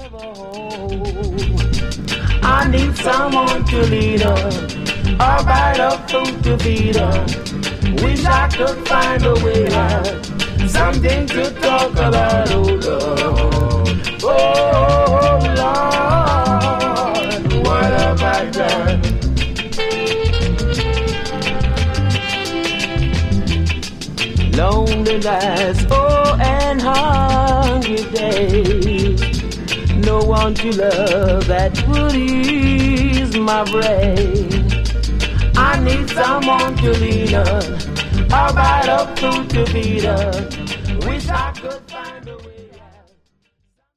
I need someone to lead her, a bite of food to feed her. Wish I could find a way out, something to talk about, oh Lord. Oh Lord, what have I done? Lonely nights, oh, and hungry days. No one to love that would ease my brain. I need someone to lean on, a bite of food to feed her. Wish I could.